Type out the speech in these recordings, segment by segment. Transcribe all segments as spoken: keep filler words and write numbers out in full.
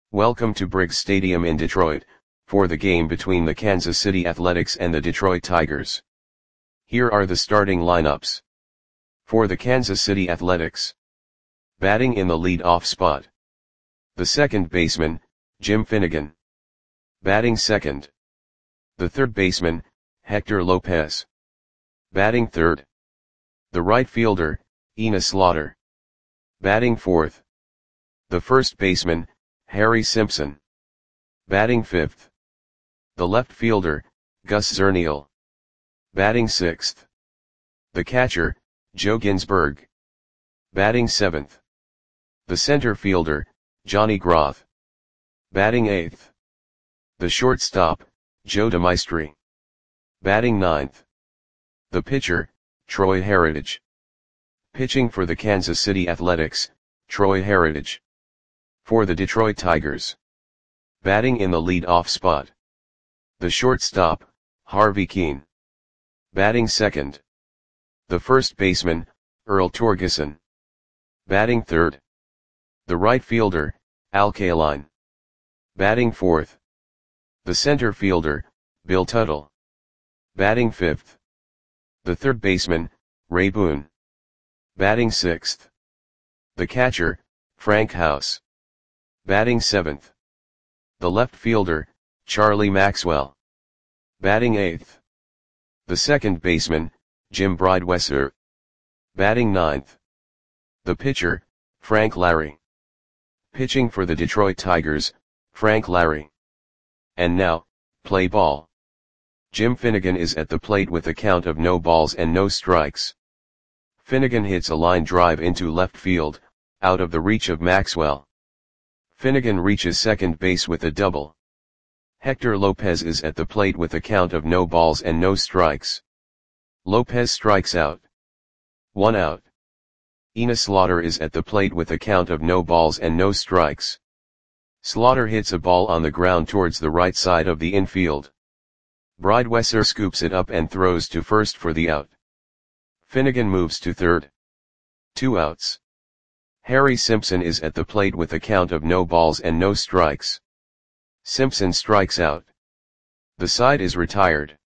Welcome to Briggs Stadium in Detroit, for the game between the Kansas City Athletics and the Detroit Tigers. Here are the starting lineups. For the Kansas City Athletics. Batting in the lead-off spot. The second baseman, Jim Finnegan. Batting second. The third baseman, Hector Lopez. Batting third. The right fielder, Enos Slaughter. Batting fourth. The first baseman, Harry Simpson. Batting fifth. The left fielder, Gus Zernial. Batting sixth. The catcher, Joe Ginsberg. Batting seventh. The center fielder, Johnny Groth. Batting eighth. The shortstop, Joe DeMaestri. Batting ninth. The pitcher, Troy Heritage. Pitching for the Kansas City Athletics, Troy Heritage. For the Detroit Tigers. Batting in the lead-off spot. The shortstop, Harvey Kuenn. Batting second. The first baseman, Earl Torgeson. Batting third. The right fielder, Al Kaline. Batting fourth. The center fielder, Bill Tuttle. Batting fifth. The third baseman, Ray Boone. Batting sixth. The catcher, Frank House. Batting seventh. The left fielder, Charlie Maxwell. Batting eighth. The second baseman, Jim Bridewesser. Batting ninth. The pitcher, Frank Larry. Pitching for the Detroit Tigers, Frank Larry. And now, play ball. Jim Finnegan is at the plate with a count of no balls and no strikes. Finnegan hits a line drive into left field, out of the reach of Maxwell. Finnegan reaches second base with a double. Hector Lopez is at the plate with a count of no balls and no strikes. Lopez strikes out. One out. Enos Slaughter is at the plate with a count of no balls and no strikes. Slaughter hits a ball on the ground towards the right side of the infield. Bridewesser scoops it up and throws to first for the out. Finnegan moves to third. Two outs. Harry Simpson is at the plate with a count of no balls and no strikes. Simpson strikes out. The side is retired.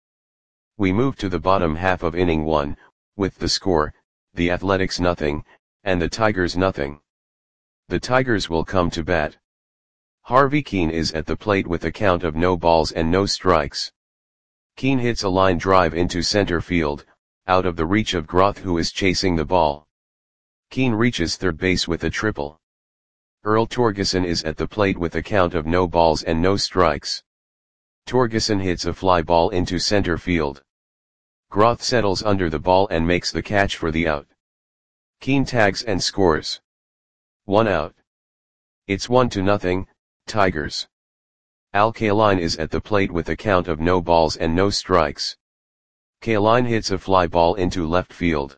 We move to the bottom half of inning one, with the score, the Athletics nothing, and the Tigers nothing. The Tigers will come to bat. Harvey Kuenn is at the plate with a count of no balls and no strikes. Kuenn hits a line drive into center field, out of the reach of Groth, who is chasing the ball. Kuenn reaches third base with a triple. Earl Torgeson is at the plate with a count of no balls and no strikes. Torgeson hits a fly ball into center field. Groth settles under the ball and makes the catch for the out. Kuenn tags and scores. One out. It's one to nothing, Tigers. Al Kaline is at the plate with a count of no balls and no strikes. Kaline hits a fly ball into left field.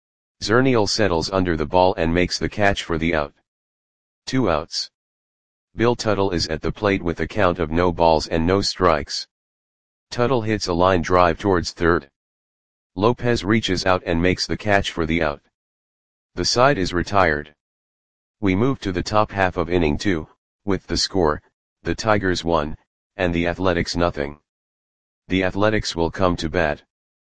Zernial settles under the ball and makes the catch for the out. Two outs. Bill Tuttle is at the plate with a count of no balls and no strikes. Tuttle hits a line drive towards third. Lopez reaches out and makes the catch for the out. The side is retired. We move to the top half of inning two, with the score, the Tigers one, and the Athletics nothing. The Athletics will come to bat.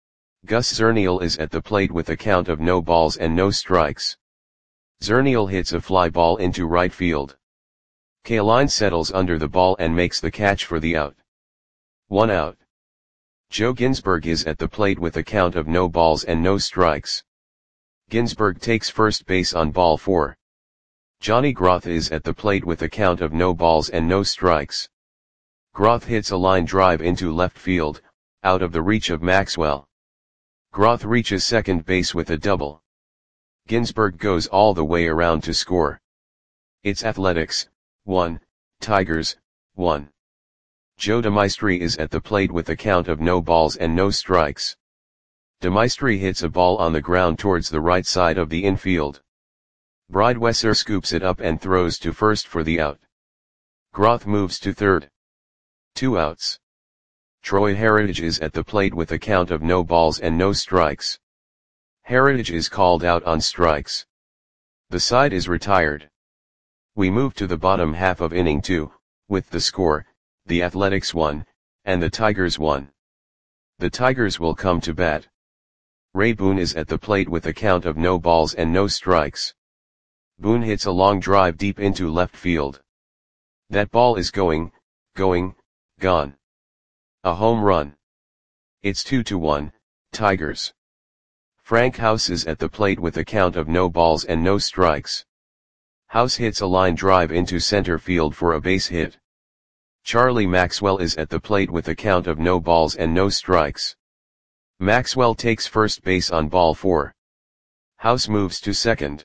Gus Zernial is at the plate with a count of no balls and no strikes. Zernial hits a fly ball into right field. Kaline settles under the ball and makes the catch for the out. One out. Joe Ginsberg is at the plate with a count of no balls and no strikes. Ginsberg takes first base on ball four. Johnny Groth is at the plate with a count of no balls and no strikes. Groth hits a line drive into left field, out of the reach of Maxwell. Groth reaches second base with a double. Ginsberg goes all the way around to score. It's Athletics, one, Tigers, one. Joe DeMaestri is at the plate with a count of no balls and no strikes. DeMaestri hits a ball on the ground towards the right side of the infield. Bridewesser scoops it up and throws to first for the out. Groth moves to third. Two outs. Troy Heritage is at the plate with a count of no balls and no strikes. Heritage is called out on strikes. The side is retired. We move to the bottom half of inning two, with the score, the Athletics one, and the Tigers one. The Tigers will come to bat. Ray Boone is at the plate with a count of no balls and no strikes. Boone hits a long drive deep into left field. That ball is going, going, gone. A home run. It's two to one, Tigers. Frank House is at the plate with a count of no balls and no strikes. House hits a line drive into center field for a base hit. Charlie Maxwell is at the plate with a count of no balls and no strikes. Maxwell takes first base on ball four. House moves to second.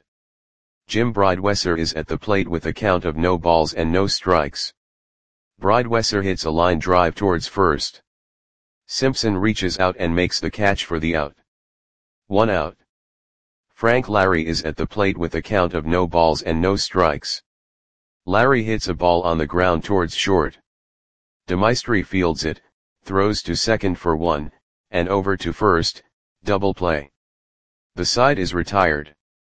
Jim Bridewesser is at the plate with a count of no balls and no strikes. Bridewesser hits a line drive towards first. Simpson reaches out and makes the catch for the out. One out. Frank Larry is at the plate with a count of no balls and no strikes. Larry hits a ball on the ground towards short. DeMaestri fields it, throws to second for one, and over to first, double play. The side is retired.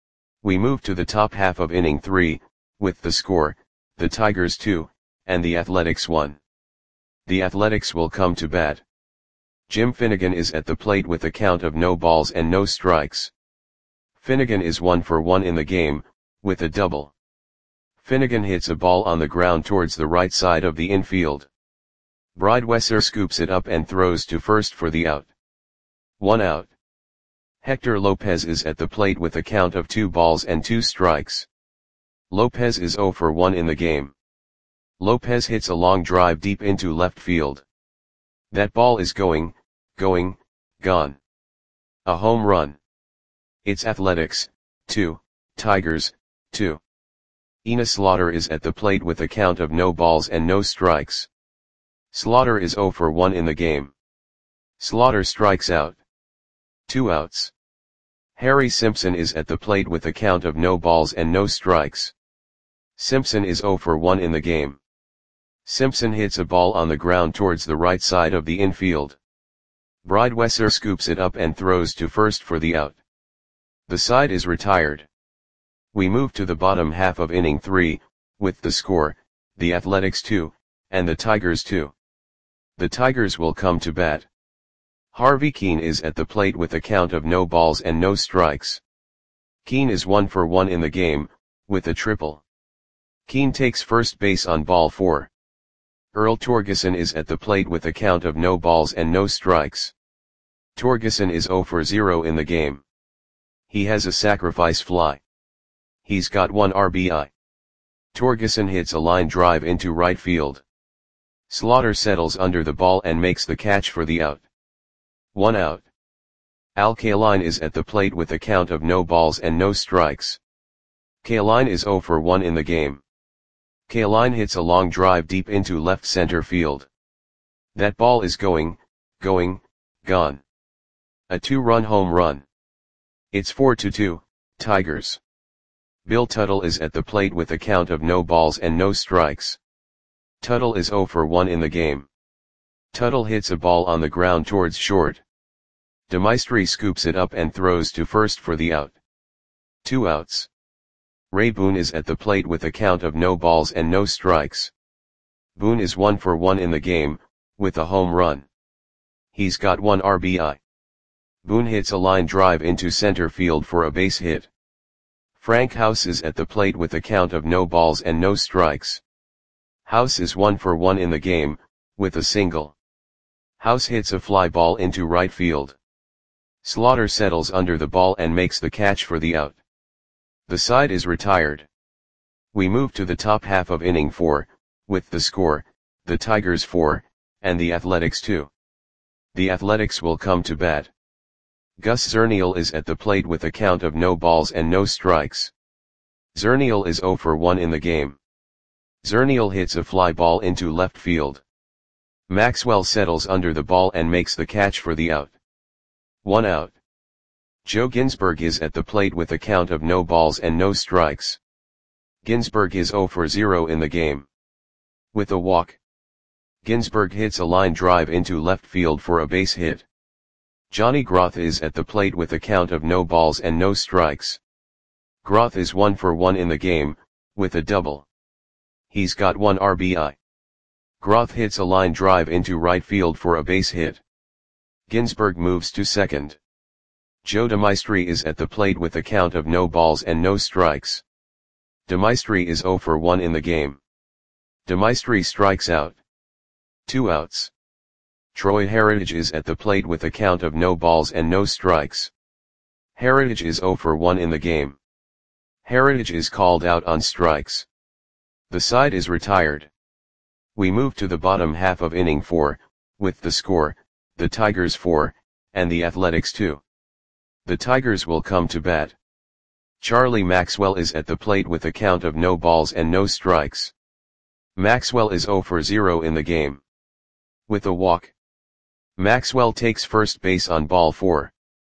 We move to the top half of inning three, with the score, the Tigers two, and the Athletics one. The Athletics will come to bat. Jim Finnegan is at the plate with a count of no balls and no strikes. Finnegan is one for one in the game, with a double. Finnegan hits a ball on the ground towards the right side of the infield. Bridewesser scoops it up and throws to first for the out. One out. Hector Lopez is at the plate with a count of two balls and two strikes. Lopez is zero for one in the game. Lopez hits a long drive deep into left field. That ball is going, going, gone. A home run. It's Athletics, two, Tigers, two. Enos Slaughter is at the plate with a count of no balls and no strikes. Slaughter is zero for one in the game. Slaughter strikes out. Two outs. Harry Simpson is at the plate with a count of no balls and no strikes. Simpson is zero for one in the game. Simpson hits a ball on the ground towards the right side of the infield. Bridewesser scoops it up and throws to first for the out. The side is retired. We move to the bottom half of inning three, with the score, the Athletics two, and the Tigers two. The Tigers will come to bat. Harvey Keene is at the plate with a count of no balls and no strikes. Keene is one for one in the game, with a triple. Keene takes first base on ball four. Earl Torgeson is at the plate with a count of no balls and no strikes. Torgeson is zero for zero in the game. He has a sacrifice fly. He's got one R B I. Torgeson hits a line drive into right field. Slaughter settles under the ball and makes the catch for the out. One out. Al Kaline is at the plate with a count of no balls and no strikes. Kaline is zero for one in the game. Kaline hits a long drive deep into left center field. That ball is going, going, gone. A two-run home run. It's four to two, Tigers. Bill Tuttle is at the plate with a count of no balls and no strikes. Tuttle is zero for one in the game. Tuttle hits a ball on the ground towards short. DeMaestri scoops it up and throws to first for the out. Two outs. Ray Boone is at the plate with a count of no balls and no strikes. Boone is one for one in the game, with a home run. He's got one R B I. Boone hits a line drive into center field for a base hit. Frank House is at the plate with a count of no balls and no strikes. House is one for one in the game, with a single. House hits a fly ball into right field. Slaughter settles under the ball and makes the catch for the out. The side is retired. We move to the top half of inning four, with the score, the Tigers four, and the Athletics two. The Athletics will come to bat. Gus Zernial is at the plate with a count of no balls and no strikes. Zernial is zero for one in the game. Zernial hits a fly ball into left field. Maxwell settles under the ball and makes the catch for the out. One out. Joe Ginsberg is at the plate with a count of no balls and no strikes. Ginsberg is zero for zero in the game. With a walk. Ginsberg hits a line drive into left field for a base hit. Johnny Groth is at the plate with a count of no balls and no strikes. Groth is one for one in the game, with a double. He's got one R B I. Groth hits a line drive into right field for a base hit. Ginsberg moves to second. Joe DeMaestri is at the plate with a count of no balls and no strikes. DeMaestri is zero for one in the game. DeMaestri strikes out. Two outs. Troy Heritage is at the plate with a count of no balls and no strikes. Heritage is zero for one in the game. Heritage is called out on strikes. The side is retired. We move to the bottom half of inning four, with the score, the Tigers four, and the Athletics two. The Tigers will come to bat. Charlie Maxwell is at the plate with a count of no balls and no strikes. Maxwell is zero for zero in the game. With a walk. Maxwell takes first base on ball four.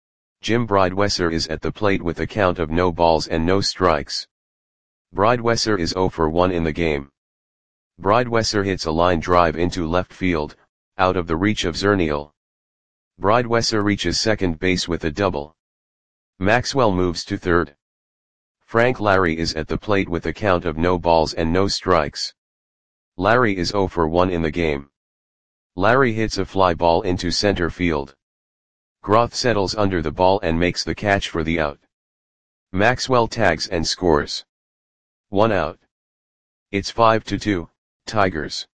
Jim Bridewesser is at the plate with a count of no balls and no strikes. Bridewesser is zero for one in the game. Bridewesser hits a line drive into left field, out of the reach of Zernial. Bridewesser reaches second base with a double. Maxwell moves to third. Frank Larry is at the plate with a count of no balls and no strikes. Larry is zero for one in the game. Larry hits a fly ball into center field. Groth settles under the ball and makes the catch for the out. Maxwell tags and scores. One out. It's five to two, Tigers.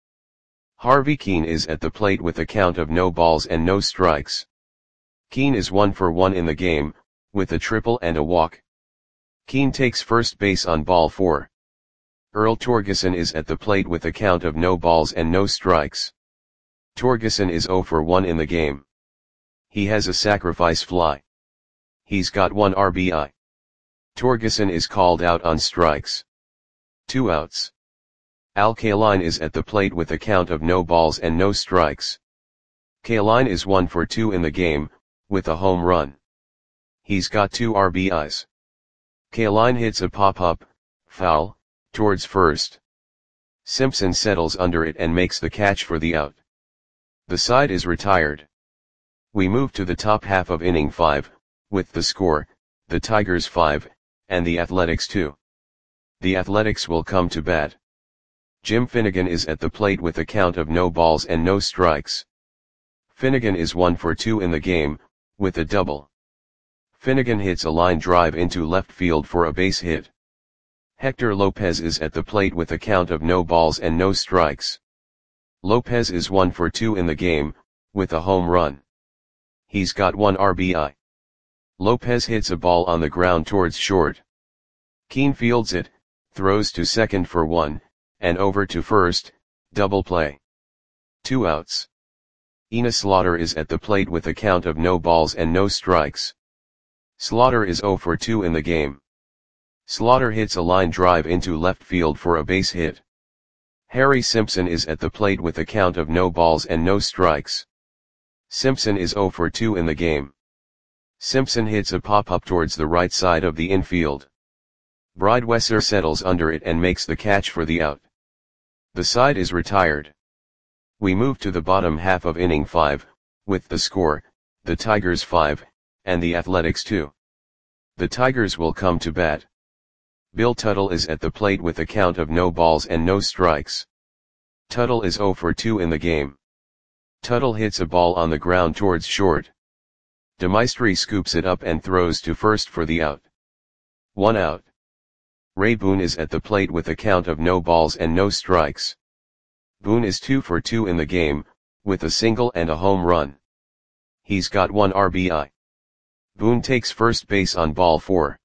Harvey Keene is at the plate with a count of no balls and no strikes. Keene is one for one in the game, with a triple and a walk. Keene takes first base on ball four. Earl Torgeson is at the plate with a count of no balls and no strikes. Torgeson is zero for one in the game. He has a sacrifice fly. He's got one R B I. Torgeson is called out on strikes. Two outs. Al Kaline is at the plate with a count of no balls and no strikes. Kaline is one for two in the game, with a home run. He's got two R B Is. Kaline hits a pop-up, foul, towards first. Simpson settles under it and makes the catch for the out. The side is retired. We move to the top half of inning five, with the score, the Tigers five, and the Athletics two. The Athletics will come to bat. Jim Finnegan is at the plate with a count of no balls and no strikes. Finnegan is one for two in the game, with a double. Finnegan hits a line drive into left field for a base hit. Hector Lopez is at the plate with a count of no balls and no strikes. Lopez is one for two in the game, with a home run. He's got one R B I. Lopez hits a ball on the ground towards short. Keene fields it, throws to second for one, and over to first, double play. Two outs. Ina Slaughter is at the plate with a count of no balls and no strikes. Slaughter is zero for two in the game. Slaughter hits a line drive into left field for a base hit. Harry Simpson is at the plate with a count of no balls and no strikes. Simpson is zero for two in the game. Simpson hits a pop-up towards the right side of the infield. Bridewesser settles under it and makes the catch for the out. The side is retired. We move to the bottom half of inning five, with the score, the Tigers five, and the Athletics two. The Tigers will come to bat. Bill Tuttle is at the plate with a count of no balls and no strikes. Tuttle is zero for two in the game. Tuttle hits a ball on the ground towards short. DeMaestri scoops it up and throws to first for the out. One out. Ray Boone is at the plate with a count of no balls and no strikes. Boone is two for two in the game, with a single and a home run. He's got one R B I. Boone takes first base on ball four.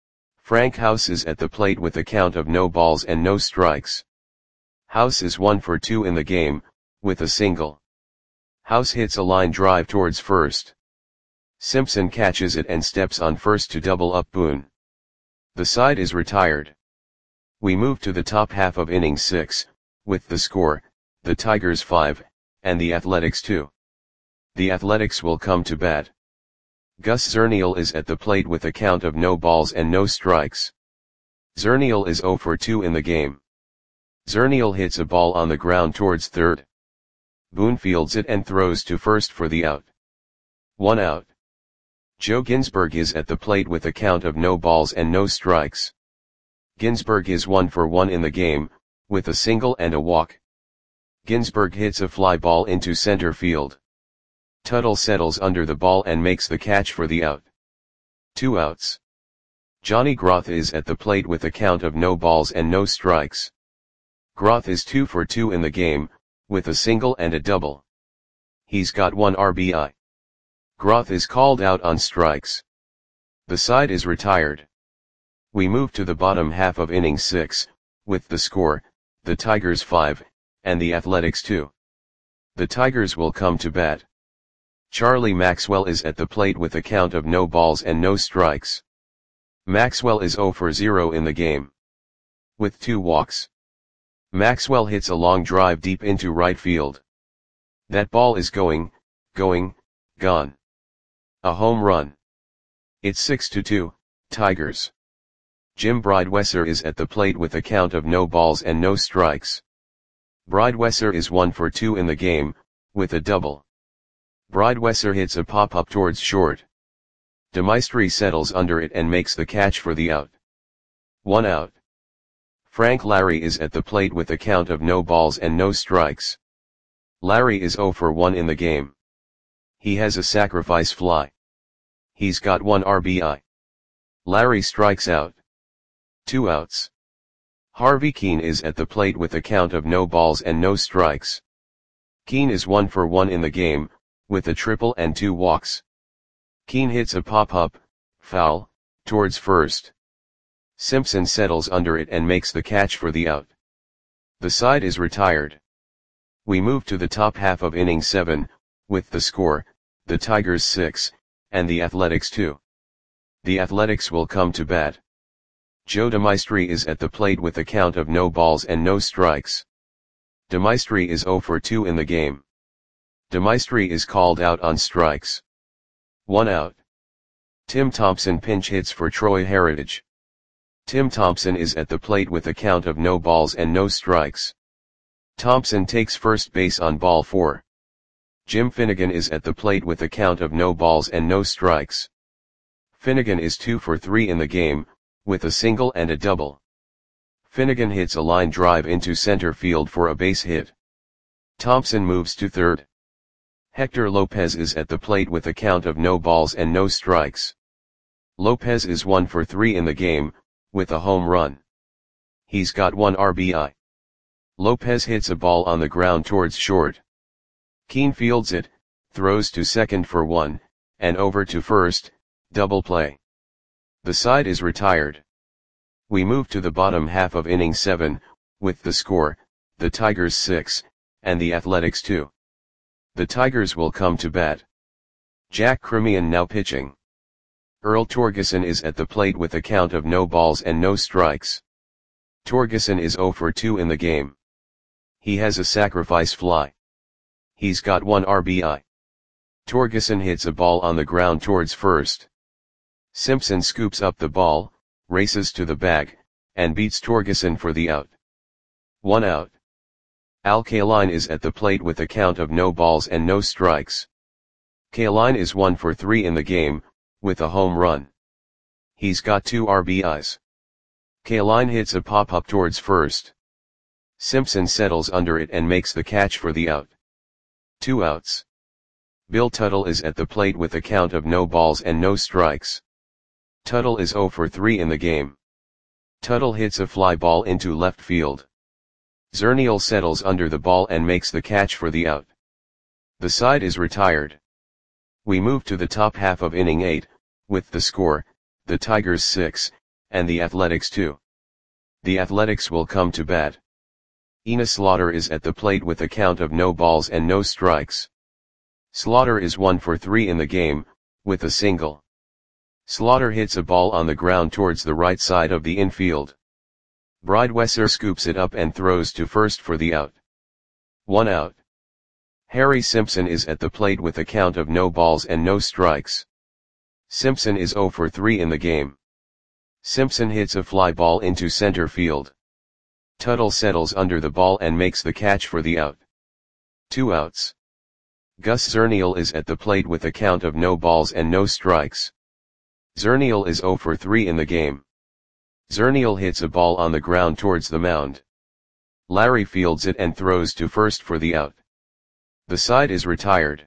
Frank House is at the plate with a count of no balls and no strikes. House is one for two in the game, with a single. House hits a line drive towards first. Simpson catches it and steps on first to double up Boone. The side is retired. We move to the top half of inning six, with the score, the Tigers five, and the Athletics two. The Athletics will come to bat. Gus Zernial is at the plate with a count of no balls and no strikes. Zernial is zero for two in the game. Zernial hits a ball on the ground towards third. Boone fields it and throws to first for the out. One out. Joe Ginsberg is at the plate with a count of no balls and no strikes. Ginsberg is one for one in the game, with a single and a walk. Ginsberg hits a fly ball into center field. Tuttle settles under the ball and makes the catch for the out. Two outs. Johnny Groth is at the plate with a count of no balls and no strikes. Groth is two for two in the game, with a single and a double. He's got one R B I. Groth is called out on strikes. The side is retired. We move to the bottom half of inning six, with the score, the Tigers five, and the Athletics two. The Tigers will come to bat. Charlie Maxwell is at the plate with a count of no balls and no strikes. Maxwell is zero for zero in the game, with two walks. Maxwell hits a long drive deep into right field. That ball is going, going, gone. A home run. It's six to two, Tigers. Jim Bridewesser is at the plate with a count of no balls and no strikes. Bridewesser is one for two in the game, with a double. Bridewesser hits a pop-up towards short. DeMaestri settles under it and makes the catch for the out. One out. Frank Larry is at the plate with a count of no balls and no strikes. Larry is zero for one in the game. He has a sacrifice fly. He's got one R B I. Larry strikes out. Two outs. Harvey Keene is at the plate with a count of no balls and no strikes. Keene is one for one in the game, with a triple and two walks. Keene hits a pop-up, foul, towards first. Simpson settles under it and makes the catch for the out. The side is retired. We move to the top half of inning seven, with the score, the Tigers six, and the Athletics two. The Athletics will come to bat. Joe DeMaestri is at the plate with a count of no balls and no strikes. DeMaestri is zero for two in the game. DeMaestri is called out on strikes. One out. Tim Thompson pinch hits for Troy Heritage. Tim Thompson is at the plate with a count of no balls and no strikes. Thompson takes first base on ball four. Jim Finnegan is at the plate with a count of no balls and no strikes. Finnegan is two for three in the game, with a single and a double. Finnegan hits a line drive into center field for a base hit. Thompson moves to third. Hector Lopez is at the plate with a count of no balls and no strikes. Lopez is one for three in the game, with a home run. He's got one R B I. Lopez hits a ball on the ground towards short. Keene fields it, throws to second for one, and over to first, double play. The side is retired. We move to the bottom half of inning seven, with the score, the Tigers six, and the Athletics two. The Tigers will come to bat. Jack Cremian now pitching. Earl Torgeson is at the plate with a count of no balls and no strikes. Torgeson is zero for two in the game. He has a sacrifice fly. He's got one R B I. Torgeson hits a ball on the ground towards first. Simpson scoops up the ball, races to the bag, and beats Torgeson for the out. One out. Al Kaline is at the plate with a count of no balls and no strikes. Kaline is one for three in the game, with a home run. He's got two R B Is. Kaline hits a pop-up towards first. Simpson settles under it and makes the catch for the out. Two outs. Bill Tuttle is at the plate with a count of no balls and no strikes. Tuttle is zero for three in the game. Tuttle hits a fly ball into left field. Zernial settles under the ball and makes the catch for the out. The side is retired. We move to the top half of inning eight, with the score, the Tigers six, and the Athletics two. The Athletics will come to bat. Enos Slaughter is at the plate with a count of no balls and no strikes. Slaughter is one for three in the game, with a single. Slaughter hits a ball on the ground towards the right side of the infield. Bridewesser scoops it up and throws to first for the out. One out. Harry Simpson is at the plate with a count of no balls and no strikes. Simpson is zero for three in the game. Simpson hits a fly ball into center field. Tuttle settles under the ball and makes the catch for the out. Two outs. Gus Zernial is at the plate with a count of no balls and no strikes. Zernial is zero for three in the game. Zernial hits a ball on the ground towards the mound. Larry fields it and throws to first for the out. The side is retired.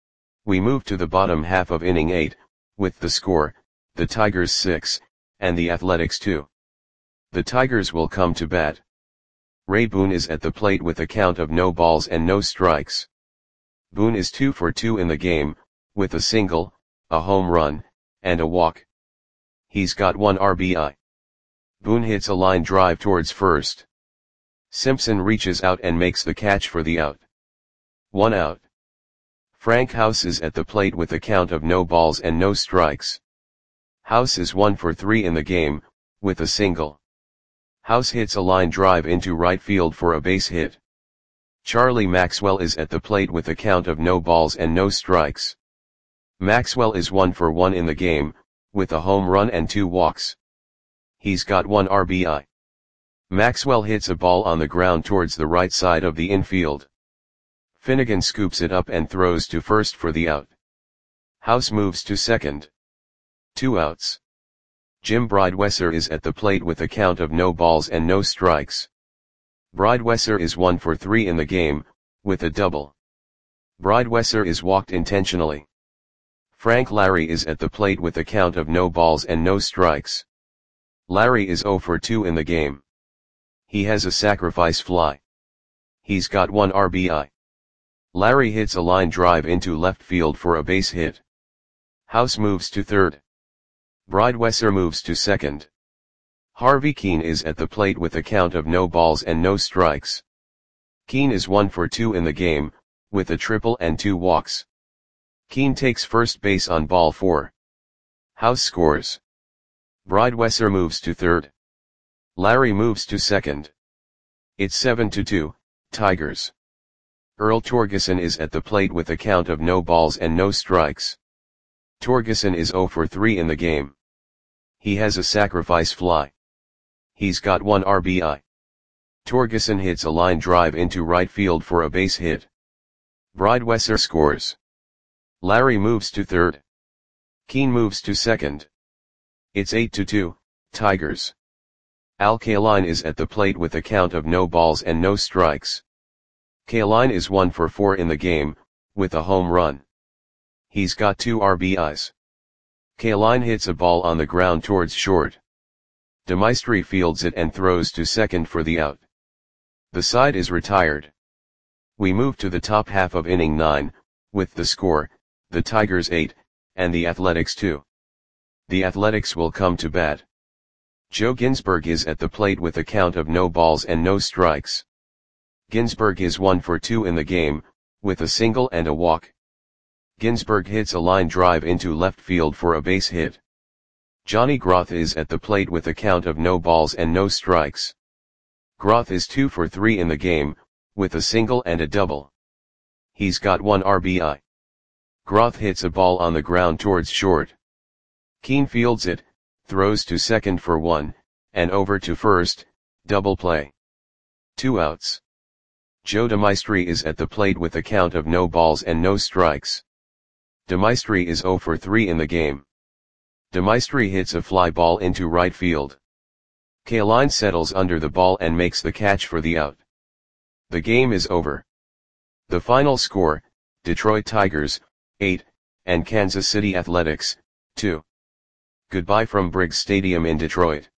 We move to the bottom half of inning eight, with the score, the Tigers six, and the Athletics two. The Tigers will come to bat. Ray Boone is at the plate with a count of no balls and no strikes. Boone is two for two in the game, with a single, a home run, and a walk. He's got one R B I. Boone hits a line drive towards first. Simpson reaches out and makes the catch for the out. One out. Frank House is at the plate with a count of no balls and no strikes. House is one for three in the game, with a single. House hits a line drive into right field for a base hit. Charlie Maxwell is at the plate with a count of no balls and no strikes. Maxwell is one for one in the game, with a home run and two walks. He's got one R B I. Maxwell hits a ball on the ground towards the right side of the infield. Finnegan scoops it up and throws to first for the out. House moves to second. Two outs. Jim Bridewesser is at the plate with a count of no balls and no strikes. Bridewesser is one for three in the game, with a double. Bridewesser is walked intentionally. Frank Larry is at the plate with a count of no balls and no strikes. Larry is zero for two in the game. He has a sacrifice fly. He's got one R B I. Larry hits a line drive into left field for a base hit. House moves to third. Bridewesser moves to second. Harvey Keene is at the plate with a count of no balls and no strikes. Keene is one for two in the game, with a triple and two walks. Keene takes first base on ball four. House scores. Bridewesser moves to third. Larry moves to second. It's seven to two, Tigers. Earl Torgeson is at the plate with a count of no balls and no strikes. Torgeson is zero for three in the game. He has a sacrifice fly. He's got one R B I. Torgeson hits a line drive into right field for a base hit. Bridewesser scores. Larry moves to third. Keene moves to second. It's eight to two, Tigers. Al Kaline is at the plate with a count of no balls and no strikes. Kaline is one for four in the game, with a home run. He's got two R B Is. Kaline hits a ball on the ground towards short. DeMaestri fields it and throws to second for the out. The side is retired. We move to the top half of inning nine, with the score, the Tigers eight, and the Athletics two. The Athletics will come to bat. Joe Ginsberg is at the plate with a count of no balls and no strikes. Ginsberg is one for two in the game, with a single and a walk. Ginsberg hits a line drive into left field for a base hit. Johnny Groth is at the plate with a count of no balls and no strikes. Groth is two for three in the game, with a single and a double. He's got one R B I. Groth hits a ball on the ground towards short. Keene fields it, throws to second for one, and over to first, double play. Two outs. Joe DeMaestri is at the plate with a count of no balls and no strikes. DeMaestri is zero for three in the game. DeMaestri hits a fly ball into right field. Kaline settles under the ball and makes the catch for the out. The game is over. The final score, Detroit Tigers, eight, and Kansas City Athletics, two. Goodbye from Briggs Stadium in Detroit.